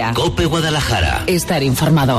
día. COPE Guadalajara. Estar informado.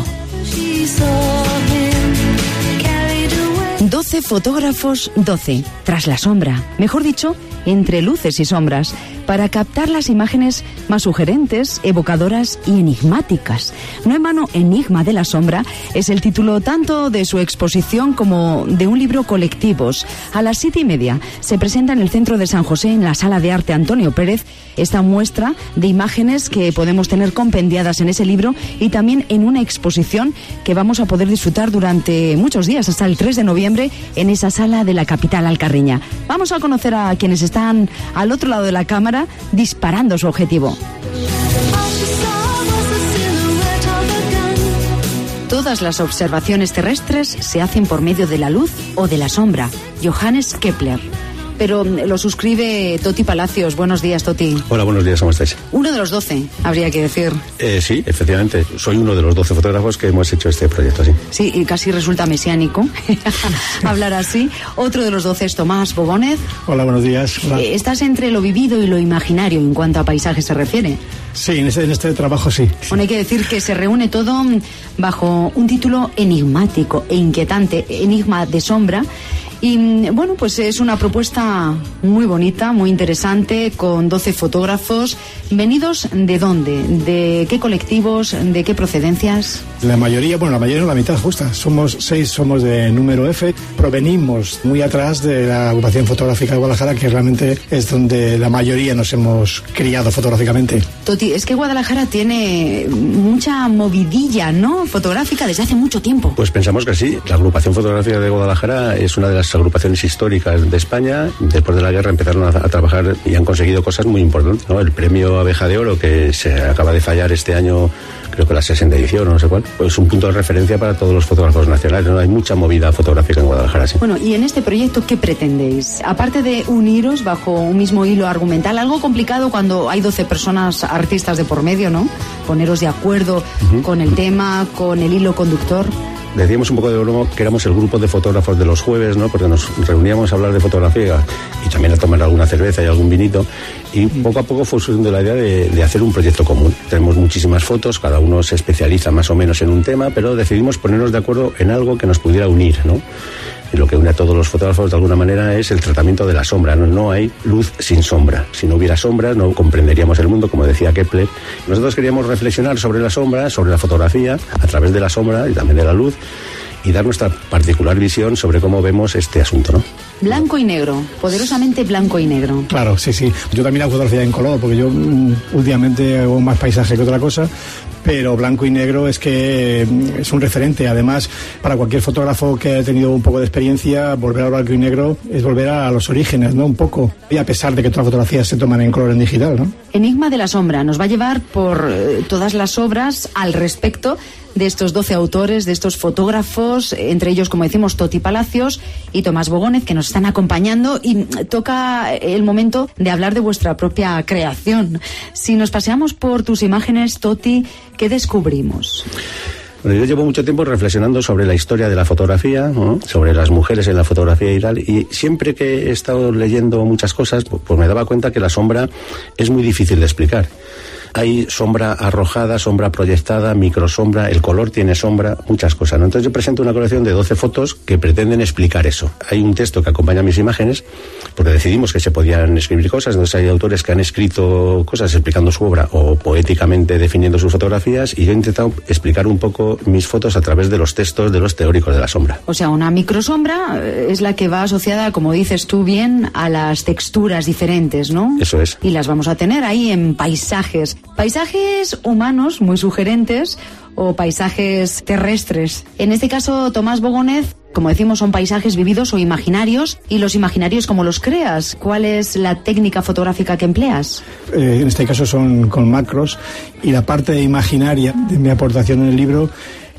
12 fotógrafos, 12, tras la sombra, mejor dicho, entre luces y sombras, para captar las imágenes más sugerentes, evocadoras y enigmáticas. No en vano, Enigma de la Sombra es el título tanto de su exposición como de un libro colectivos. A las 7:30 se presenta en el centro de San José, en la Sala de Arte Antonio Pérez, esta muestra de imágenes que podemos tener compendiadas en ese libro y también en una exposición que vamos a poder disfrutar durante muchos días, hasta el 3 de noviembre, en esa sala de la capital alcarreña. Vamos a conocer a quienes están al otro lado de la cámara disparando su objetivo. Todas las observaciones terrestres se hacen por medio de la luz o de la sombra. Johannes Kepler. Pero lo suscribe Toti Palacios. Buenos días, Toti. Hola, buenos días, ¿cómo estáis? Uno de los 12, habría que decir. Sí, efectivamente. Soy uno de los 12 fotógrafos que hemos hecho este proyecto, sí. Sí, y casi resulta mesiánico hablar así. Otro de los 12 es Tomás Bogónez. Hola, buenos días. Hola. Estás entre lo vivido y lo imaginario en cuanto a paisaje se refiere. Sí, en este trabajo sí. Bueno, hay que decir que se reúne todo bajo un título enigmático e inquietante, Enigma de Sombra. Y bueno, pues es una propuesta muy bonita, muy interesante, con 12 fotógrafos. ¿Venidos de dónde? ¿De qué colectivos? ¿De qué procedencias? La mayoría, la mitad justa. Somos 6, somos de número F. Provenimos muy atrás de la agrupación fotográfica de Guadalajara, que realmente es donde la mayoría nos hemos criado fotográficamente. Toti, es que Guadalajara tiene mucha movidilla, ¿no?, fotográfica desde hace mucho tiempo. Pues pensamos que sí. La agrupación fotográfica de Guadalajara es una de las agrupaciones históricas de España. Después de la guerra empezaron a trabajar y han conseguido cosas muy importantes, ¿no? El premio Abeja de Oro, que se acaba de fallar este año, creo que la 60ª edición, no sé cuál, pues un punto de referencia para todos los fotógrafos nacionales, ¿no? Hay mucha movida fotográfica en Guadalajara, sí. Bueno, y en este proyecto, ¿qué pretendéis? Aparte de uniros bajo un mismo hilo argumental, algo complicado cuando hay 12 personas artistas de por medio, ¿no? Poneros de acuerdo con el tema, con el hilo conductor. Decíamos un poco de broma que éramos el grupo de fotógrafos de los jueves, ¿no? Porque nos reuníamos a hablar de fotografía y también a tomar alguna cerveza y algún vinito, y poco a poco fue surgiendo la idea de hacer un proyecto común. Tenemos muchísimas fotos, cada uno se especializa más o menos en un tema, pero decidimos ponernos de acuerdo en algo que nos pudiera unir, ¿no? Y lo que une a todos los fotógrafos de alguna manera es el tratamiento de la sombra, ¿no? No hay luz sin sombra. Si no hubiera sombra no comprenderíamos el mundo, como decía Kepler. Nosotros queríamos reflexionar sobre la sombra, sobre la fotografía, a través de la sombra y también de la luz, y dar nuestra particular visión sobre cómo vemos este asunto, ¿no? Blanco y negro, poderosamente blanco y negro. Claro, sí. Yo también hago fotografía en color, porque yo últimamente hago más paisaje que otra cosa, pero blanco y negro es que es un referente. Además, para cualquier fotógrafo que haya tenido un poco de experiencia, volver al blanco y negro es volver a los orígenes, ¿no? Un poco. Y a pesar de que todas las fotografías se toman en color en digital, ¿no? Enigma de la Sombra nos va a llevar por todas las obras al respecto de estos 12 autores, de estos fotógrafos, entre ellos, como decimos, Toti Palacios y Tomás Bogónez, que nos están acompañando, y toca el momento de hablar de vuestra propia creación. Si nos paseamos por tus imágenes, Toti, ¿qué descubrimos? Bueno, yo llevo mucho tiempo reflexionando sobre la historia de la fotografía, ¿no? Sobre las mujeres en la fotografía y tal, y siempre que he estado leyendo muchas cosas, pues me daba cuenta que la sombra es muy difícil de explicar. Hay sombra arrojada, sombra proyectada, microsombra, el color tiene sombra, muchas cosas, ¿no? Entonces yo presento una colección de 12 fotos que pretenden explicar eso. Hay un texto que acompaña mis imágenes, porque decidimos que se podían escribir cosas, entonces hay autores que han escrito cosas explicando su obra o poéticamente definiendo sus fotografías, y yo he intentado explicar un poco mis fotos a través de los textos de los teóricos de la sombra. O sea, una microsombra es la que va asociada, como dices tú bien, a las texturas diferentes, ¿no? Eso es. Y las vamos a tener ahí en paisajes. Paisajes humanos muy sugerentes o paisajes terrestres. En este caso, Tomás Bogónez, como decimos, son paisajes vividos o imaginarios. ¿Y los imaginarios cómo los creas? ¿Cuál es la técnica fotográfica que empleas? En este caso son con macros, y la parte imaginaria de mi aportación en el libro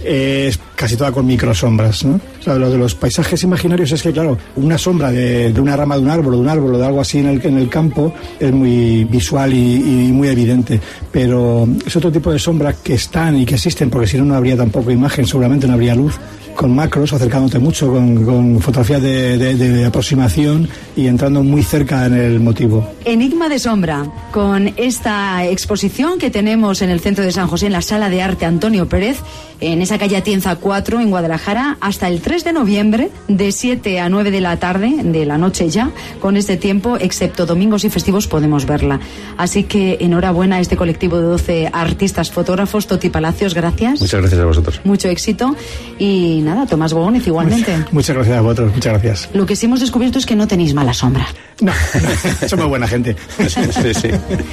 es casi toda con microsombras, ¿no? O sea, lo de los paisajes imaginarios es que, claro, una sombra de una rama de un árbol o de algo así en el campo es muy visual y muy evidente, pero es otro tipo de sombras que están y que existen, porque si no, no habría tampoco imagen, seguramente no habría luz, con macros, acercándote mucho, con fotografías de aproximación y entrando muy cerca en el motivo. Enigma de sombra, con esta exposición que tenemos en el centro de San José, en la Sala de Arte Antonio Pérez, en esa calle Atienza 4, en Guadalajara, hasta el 3 de noviembre, de 7 a 9 de la tarde, de la noche ya. Con este tiempo, excepto domingos y festivos, podemos verla. Así que enhorabuena a este colectivo de 12 artistas fotógrafos. Toti Palacios, gracias. Muchas gracias a vosotros. Mucho éxito. Y nada, Tomás Gómez, igualmente. Muchas gracias a vosotros, muchas gracias. Lo que sí hemos descubierto es que no tenéis mala sombra. No, somos buena gente. Sí.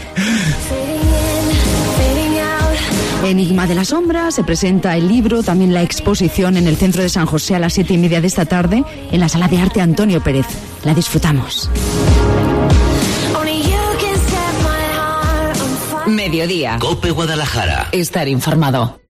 Enigma de la sombra, se presenta el libro, también la exposición en el centro de San José a las 7:30 de esta tarde, en la Sala de Arte Antonio Pérez. La disfrutamos. Mediodía. COPE Guadalajara. Estar informado.